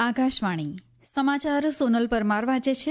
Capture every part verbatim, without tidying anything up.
આકાશવાણી સમાચાર સોનલ પરમાર વાંચે છે.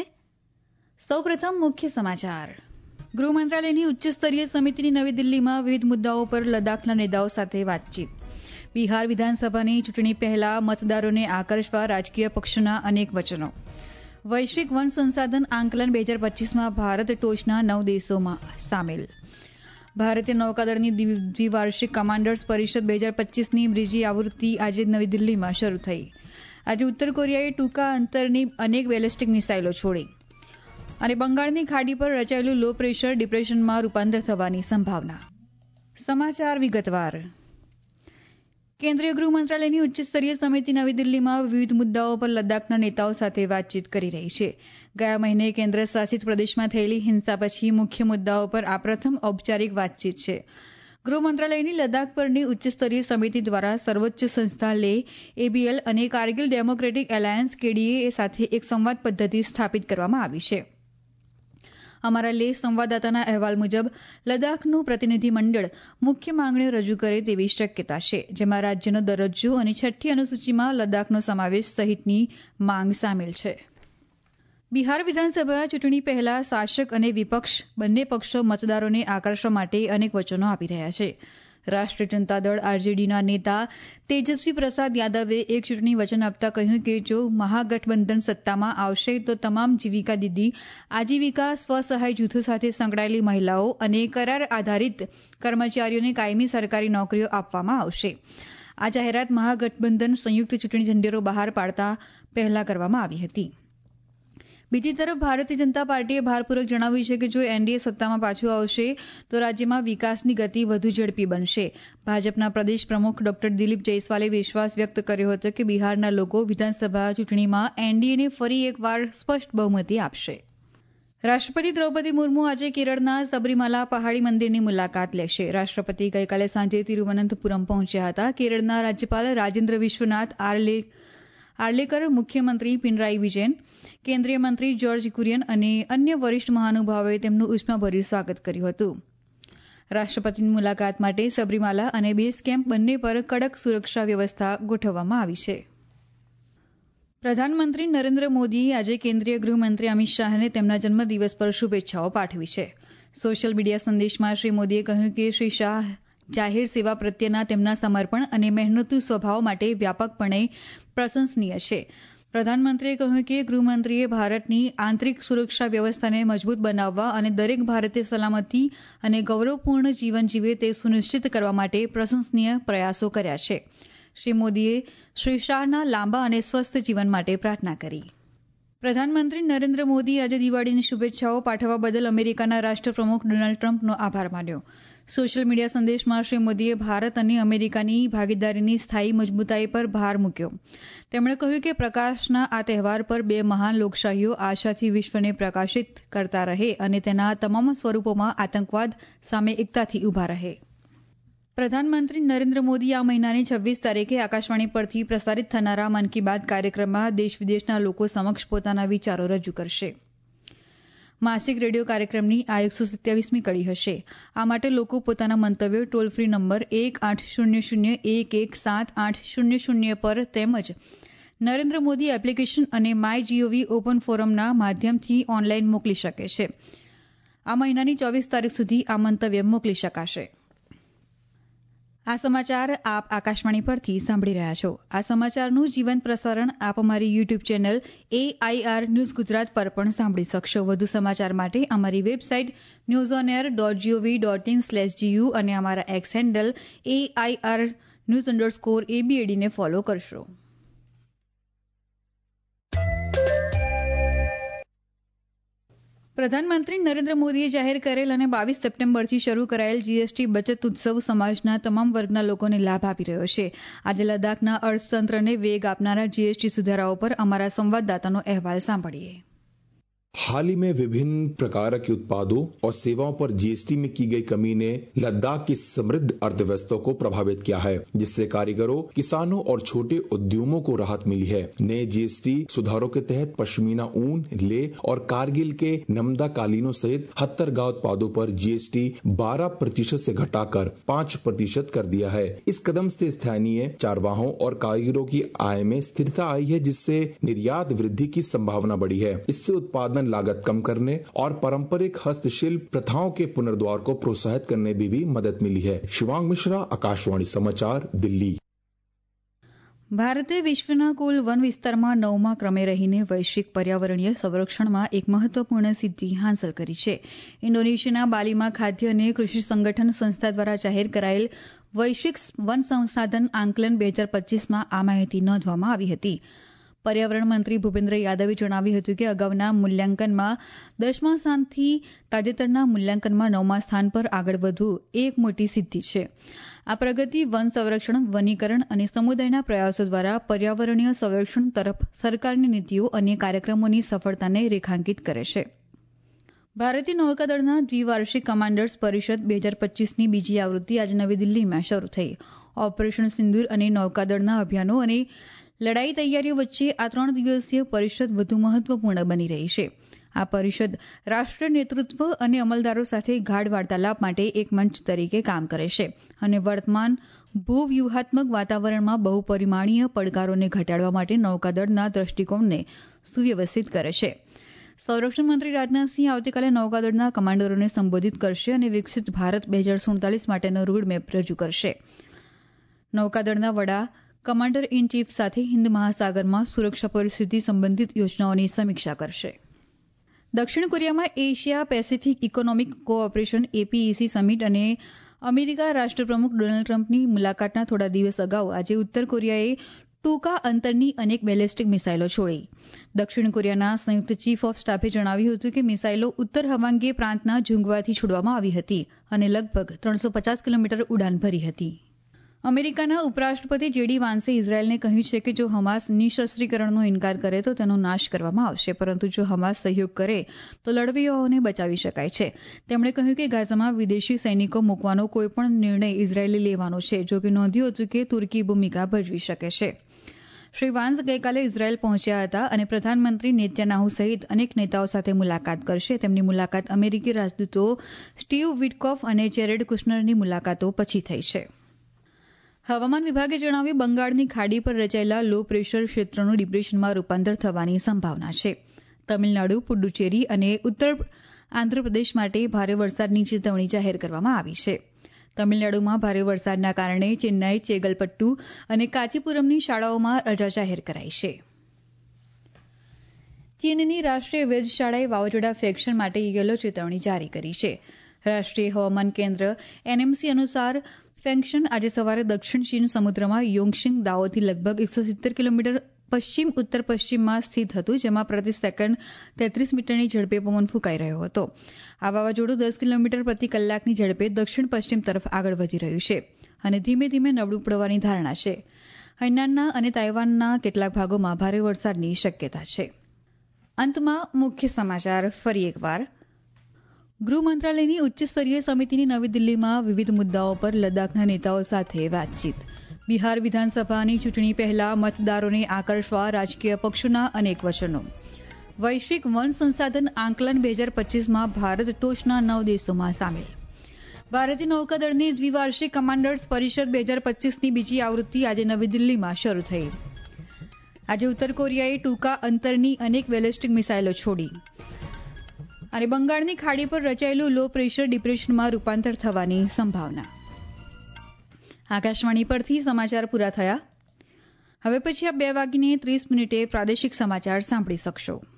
સૌપ્રથમ મુખ્ય સમાચાર. ગૃહ મંત્રાલયની ઉચ્ચસ્તરીય સમિતિની નવી દિલ્હીમાં વિવિધ મુદ્દાઓ પર લદ્દાખના નેતાઓ સાથે વાતચીત. બિહાર વિધાનસભાની ચૂંટણી પહેલા મતદારોને આકર્ષવા રાજકીય પક્ષોના અનેક વચનો. વૈશ્વિક વન સંસાધન આંકલન બે હજાર પચ્ચીસમાં ભારત ટોચના નવ દેશોમાં સામેલ. ભારતીય નૌકાદળની દ્વિવાર્ષિક કમાન્ડર્સ પરિષદ બે હજાર પચ્ચીસની બીજી આવૃત્તિ આજે નવી દિલ્હીમાં શરૂ થઈ. આજે ઉત્તર કોરિયાએ ટૂંકા અંતરની અનેક બેલેસ્ટિક મિસાઇલો છોડી. અને બંગાળની ખાડી પર રચાયેલું લો પ્રેશર ડિપ્રેશનમાં રૂપાંતર થવાની સંભાવના. સમાચાર વિગતવાર. કેન્દ્રીય ગૃહ મંત્રાલયની ઉચ્ચસ્તરીય સમિતિ નવી દિલ્હીમાં વિવિધ મુદ્દાઓ પર લદ્દાખના નેતાઓ સાથે વાતચીત કરી રહી છે. ગયા મહિને કેન્દ્ર શાસિત પ્રદેશમાં થયેલી હિંસા પછી મુખ્ય મુદ્દાઓ પર આ પ્રથમ ઔપચારિક વાતચીત છે. ગૃહ મંત્રાલયની લદ્દાખ પરની ઉચ્ચસ્તરીય સમિતિ દ્વારા સર્વોચ્ચ સંસ્થા લે એબીએલ અને કારગિલ ડેમોક્રેટિક એલાયન્સ કેડીએ સાથે એક સંવાદ પદ્ધતિ સ્થાપિત કરવામાં આવી છે. અમારા લેહ સંવાદદાતાના અહેવાલ મુજબ લદ્દાખનું પ્રતિનિધિમંડળ મુખ્ય માંગણીઓ રજૂ કરે તેવી શક્યતા છે, જેમાં રાજ્યનો દરજ્જો અને છઠ્ઠી અનુસૂચિમાં લદ્દાખનો સમાવેશ સહિતની માંગ સામેલ છે. બિહાર વિધાનસભા ચૂંટણી પહેલા શાસક અને વિપક્ષ બંને પક્ષો મતદારોને આકર્ષવા માટે અનેક વચનો આપી રહ્યા છે. રાષ્ટ્રીય જનતા દળ આરજેડીના નેતા તેજસ્વી પ્રસાદ યાદવે એક ચૂંટણી વચન આપતા કહ્યું કે જો મહાગઠબંધન સત્તામાં આવશે તો તમામ જીવિકા દીદી, આજીવિકા સ્વસહાય જૂથો સાથે સંકળાયેલી મહિલાઓ અને કરાર આધારિત કર્મચારીઓને કાયમી સરકારી નોકરીઓ આપવામાં આવશે. આ જાહેરાત મહાગઠબંધન સંયુક્ત ચૂંટણી ઢંઢેરો બહાર પાડતા પહેલા કરવામાં આવી હતી. બીજી તરફ ભારતીય જનતા પાર્ટીએ ભારપૂર્વક જણાવ્યું છે કે જો એનડીએ સત્તામાં પાછું આવશે તો રાજ્યમાં વિકાસની ગતિ વધુ ઝડપી બનશે. ભાજપના પ્રદેશ પ્રમુખ ડોક્ટર દિલીપ જયસ્વાલે વિશ્વાસ વ્યક્ત કર્યો હતો કે બિહારના લોકો વિધાનસભા ચૂંટણીમાં એનડીએને ફરી એકવાર સ્પષ્ટ બહુમતી આપશે. રાષ્ટ્રપતિ દ્રૌપદી મુર્મુ આજે કેરળના સબરીમાલા પહાડી મંદિરની મુલાકાત લેશે. રાષ્ટ્રપતિ ગઈકાલે સાંજે તિરુવનંતપુરમ પહોંચ્યા હતા. કેરળના રાજ્યપાલ રાજેન્દ્ર વિશ્વનાથ આર્લે આર્લેકર, મુખ્યમંત્રી પિનરાઈ વિજયન, કેન્દ્રીય મંત્રી જ્યોર્જ કુરિયન અને અન્ય વરિષ્ઠ મહાનુભાવોએ તેમનું ઉષ્માભર્યું સ્વાગત કર્યું હતું. રાષ્ટ્રપતિની મુલાકાત માટે સબરીમાલા અને બેઝ કેમ્પ બંને પર કડક સુરક્ષા વ્યવસ્થા ગોઠવવામાં આવી છે. પ્રધાનમંત્રી નરેન્દ્ર મોદીએ આજે કેન્દ્રીય ગૃહમંત્રી અમિત શાહને તેમના જન્મદિવસ પર શુભેચ્છાઓ પાઠવી છે. સોશિયલ મીડિયા સંદેશમાં શ્રી મોદીએ કહ્યું કે શ્રી શાહ જાહેર સેવા પ્રત્યેના તેમના સમર્પણ અને મહેનતુ સ્વભાવ માટે વ્યાપકપણે પ્રશંસનીય છે. પ્રધાનમંત્રીએ કહ્યું કે ગૃહમંત્રીએ ભારતની આંતરિક સુરક્ષા વ્યવસ્થાને મજબૂત બનાવવા અને દરેક ભારતીય સલામતી અને ગૌરવપૂર્ણ જીવન જીવે તે સુનિશ્ચિત કરવા માટે પ્રશંસનીય પ્રયાસો કર્યા છે. શ્રી મોદીએ શ્રી શાહના લાંબા અને સ્વસ્થ જીવન માટે પ્રાર્થના કરી. પ્રધાનમંત્રી નરેન્દ્ર મોદીએ આજે દિવાળીની શુભેચ્છાઓ પાઠવવા બદલ અમેરિકાના રાષ્ટ્રપ્રમુખ ડોનાલ્ડ ટ્રમ્પનો આભાર માન્યો. સોશિયલ મીડિયા સંદેશમાં શ્રી મોદીએ ભારત અને અમેરિકાની ભાગીદારીની સ્થાયી મજબૂતાઈ પર ભાર મૂક્યો. તેમણે કહ્યું કે પ્રકાશના આ તહેવાર પર બે મહાન લોકશાહીઓ આશાથી વિશ્વને પ્રકાશિત કરતા રહે અને તેના તમામ સ્વરૂપોમાં આતંકવાદ સામે એકતાથી ઊભા રહે. પ્રધાનમંત્રી નરેન્દ્ર મોદી આ મહિનાની છવ્વીસ તારીખે આકાશવાણી પરથી પ્રસારિત થનારા મન કી બાત કાર્યક્રમમાં દેશ વિદેશના લોકો સમક્ષ પોતાના વિચારો રજૂ કરશે. માસિક રેડિયો કાર્યક્રમની આ એકસો સત્યાવીસમી કડી હશે. આ માટે લોકો પોતાના મંતવ્યો ટોલ ફ્રી નંબર એક આઠ શૂન્ય શૂન્ય એક એક સાત આઠ શૂન્ય શૂન્ય પર તેમજ નરેન્દ્ર મોદી એપ્લિકેશન અને માય જીઓવી ઓપન ફોરમના માધ્યમથી ઓનલાઈન મોકલી શકે છે. આ મહિનાની ચોવીસ તારીખ સુધી આ મંતવ્ય મોકલી શકાશે. આ સમાચાર આપ આકાશવાણી પરથી સાંભળી રહ્યા છો. આ સમાચારનું જીવંત પ્રસારણ આપ અમારી YouTube channel AIR news Gujarat પર પણ સાંભળી શકશો. વધુ સમાચાર માટે અમારી website news on air dot GOV dot in slash GU અને અમારા X handle AIR news underscore એબીએડીને ફોલો કરશો. પ્રધાનમંત્રી નરેન્દ્ર મોદીએ જાહેર કરેલ અને બાવીસ સપ્ટેમ્બરથી શરૂ કરાયેલ જીએસટી બચત ઉત્સવ સમાજના તમામ વર્ગના લોકોને લાભ આપી રહ્યો છે. આજે લદ્દાખના અર્થતંત્રને વેગ આપનારા જીએસટી સુધારાઓ પર અમારા સંવાદદાતાનો અહેવાલ સાંભળીએ. हाल ही में विभिन्न प्रकार के उत्पादों और सेवाओं पर जीएसटी में की गई कमी ने लद्दाख की समृद्ध अर्थव्यवस्था को प्रभावित किया है, जिससे कारीगरों, किसानों और छोटे उद्यमों को राहत मिली है। नए जीएसटी सुधारों के तहत पश्मीना ऊन, लेह और कारगिल के नमदा कालीनों सहित हथकरघा उत्पादों पर जीएसटी बारह प्रतिशत से घटाकर पाँच प्रतिशत कर दिया है। इस कदम से स्थानीय चारवाहों और कारीगरों की आय में स्थिरता आई है, जिससे निर्यात वृद्धि की संभावना बढ़ी है। इससे उत्पादन लागत कम करने और पारंपरिक हस्तशिल्प प्रथाओं के पुनर्द्वार को प्रोत्साहित करने में भी मदद मिली है। शिवांग मिश्रा, आकाशवाणी समाचार, दिल्ही। ભારતે વિશ્વના કુલ વન વિસ્તારમાં નવમા ક્રમે રહીને વૈશ્વિક પર્યાવરણીય સંરક્ષણમાં એક મહત્વપૂર્ણ સિદ્ધિ હાંસલ કરી છે. ઇન્ડોનેશિયાના બાલીમાં ખાદ્ય અને કૃષિ સંગઠન સંસ્થા દ્વારા જાહેર કરાયેલ વૈશ્વિક વન સંસાધન આંકલન બે હજાર પચીસમાં આ માહિતી નોંધવામાં આવી હતી. પર્યાવરણ મંત્રી ભૂપેન્દ્ર યાદવે જણાવ્યું હતું કે અગાઉના મૂલ્યાંકનમાં દસમા સ્થાનથી તાજેતરના મૂલ્યાંકનમાં નવમા સ્થાન પર આગળ વધવું એક મોટી સિદ્ધિ છે. આ પ્રગતિ વન સંરક્ષણ, વનીકરણ અને સમુદાયના પ્રયાસો દ્વારા પર્યાવરણીય સંરક્ષણ તરફ સરકારની નીતિઓ અને કાર્યક્રમોની સફળતાને રેખાંકિત કરે છે. ભારતીય નૌકાદળના દ્વિવાર્ષિક કમાન્ડર્સ પરિષદ બે હજાર પચીસની બીજી આવૃત્તિ આજે નવી દિલ્હીમાં શરૂ થઈ. ઓપરેશન સિંદૂર અને નૌકાદળના અભિયાનો અને લડાઈ તૈયારીઓ વચ્ચે આ ત્રણ દિવસીય પરિષદ વધુ મહત્વપૂર્ણ બની રહી છે. આ પરિષદ રાષ્ટ્રીય નેતૃત્વ અને અમલદારો સાથે ગાઢ વાર્તાલાપ માટે એક મંચ તરીકે કામ કરે છે અને વર્તમાન ભૂવ્યૂહાત્મક વાતાવરણમાં બહુપરિમાણીય પડકારોને ઘટાડવા માટે નૌકાદળના દ્રષ્ટિકોણને સુવ્યવસ્થિત કરે છે. સંરક્ષણ મંત્રી રાજનાથસિંહ આવતીકાલે નૌકાદળના કમાન્ડરોને સંબોધિત કરશે અને વિકસિત ભારત બે હજાર સુડતાલીસ માટેનો રોડમેપ રજૂ કરશે. નૌકાદળના વડા કમાન્ડર ઇન ચીફ સાથે હિન્દ મહાસાગરમાં સુરક્ષા પરિસ્થિતિ સંબંધિત યોજનાઓની સમીક્ષા કરશે. દક્ષિણ કોરિયામાં Asia Pacific economic cooperation APEC summit અને અમેરિકા રાષ્ટ્રપ્રમુખ ડોનાલ્ડ ટ્રમ્પની મુલાકાતના થોડા દિવસ અગાઉ આજે ઉત્તર કોરિયાએ ટૂંકા અંતરની અનેક બેલેસ્ટિક મિસાઇલો છોડી. દક્ષિણ કોરિયાના સંયુક્ત ચીફ ઓફ સ્ટાફે જણાવ્યું હતું કે મિસાઇલો ઉત્તર હવાંગી પ્રાંતના ઝુંગવાથી છોડવામાં આવી હતી અને લગભગ ત્રણસો પચાસ કિલોમીટર ઉડાન ભરી હતી. અમેરિકાના ઉપરાષ્ટ્રપતિ જેડી વાન્સે ઇઝરાયેલને કહ્યું છે કે જો હમાસ નિઃશસ્ત્રીકરણનો ઇનકાર કરે તો તેનો નાશ કરવામાં આવશે, પરંતુ જો હમાસ સહયોગ કરે તો લડવૈયાઓને બચાવી શકાય છે. તેમણે કહ્યું કે ગાઝામાં વિદેશી સૈનિકો મૂકવાનો કોઈપણ નિર્ણય ઇઝરાયેલે લેવાનો છે, જો કે નોંધ્યું હતું કે તુર્કી ભૂમિકા ભજવી શકે છે. શ્રી વાન્સ ગઈકાલે ઇઝરાયેલ પહોંચ્યા હતા અને પ્રધાનમંત્રી નેતન્યાહુ સહિત અનેક નેતાઓ સાથે મુલાકાત કરશે. તેમની મુલાકાત અમેરિકી રાજદૂતો સ્ટીવ વિટકોફ અને જેરેડ કુશનરની મુલાકાતો પછી થઈ છે. હવામાન વિભાગે જણાવ્યું બંગાળની ખાડી પર રચાયેલા લો પ્રેશર ક્ષેત્રનું ડિપ્રેશનમાં રૂપાંતર થવાની સંભાવના છે. તમિલનાડુ, પુડુચેરી અને ઉત્તર આંધ્રપ્રદેશ માટે ભારે વરસાદની ચેતવણી જાહેર કરવામાં આવી છે. તમિલનાડુમાં ભારે વરસાદના કારણે ચેન્નાઈ, ચેગલપટ્ટુ અને કાચીપુરમની શાળાઓમાં રજા જાહેર કરાઈ છે. ચીનની રાષ્ટ્રીય વેધશાળાએ વાવાઝોડા ફેક્શન માટે યલો ચેતવણી જારી કરી છે. રાષ્ટ્રીય હવામાન કેન્દ્ર એનએમસી અનુસાર ફેક્શન આજે સવારે દક્ષિણ ચીન સમુદ્રમાં યોંગશિંગ દાઓથી લગભગ એકસો સિત્તેર કિલોમીટર પશ્ચિમ ઉત્તર પશ્ચિમમાં સ્થિત હતું, જેમાં પ્રતિ સેકન્ડ તેત્રીસ મીટરની ઝડપે પવન ફૂંકાઈ રહ્યો હતો. આ વાવાઝોડું દસ કિલોમીટર પ્રતિ કલાકની ઝડપે દક્ષિણ પશ્ચિમ તરફ આગળ વધી રહ્યું છે અને ધીમે ધીમે નબળું પડવાની ધારણા છે. હૈનાનના અને તાઇવાનના કેટલાક ભાગોમાં ભારે વરસાદની શક્યતા છે. અંતમાં મુખ્ય સમાચાર ફરી એકવાર. ગૃહ મંત્રાલયની ઉચ્ચસ્તરીય સમિતિની નવી દિલ્હીમાં વિવિધ મુદ્દાઓ પર લદ્દાખના નેતાઓ સાથે વાતચીત. બિહાર વિધાનસભાની ચૂંટણી પહેલા મતદારોને આકર્ષવા રાજકીય પક્ષોના અનેક વચનો. વૈશ્વિક વન સંસાધન આંકલન બે હજાર પચીસમાં ભારત ટોચના નવ દેશોમાં સામેલ. ભારતીય નૌકાદળની દ્વિવાર્ષિક કમાન્ડર્સ પરિષદ બે હજાર પચીસની બીજી આવૃત્તિ આજે નવી દિલ્હીમાં શરૂ થઈ. આજે ઉત્તર કોરિયાએ ટૂંકા અંતરની અનેક બેલેસ્ટિક મિસાઇલો છોડી. અને બંગાળની ખાડી પર રચાયેલું લો પ્રેશર ડિપ્રેશનમાં રૂપાંતર થવાની સંભાવના. આકાશવાણી પરથી સમાચાર પૂરા થયા. હવે પછી આ બે વાગીને ત્રીસ મિનિટે પ્રાદેશિક સમાચાર સાંભળી શકશો.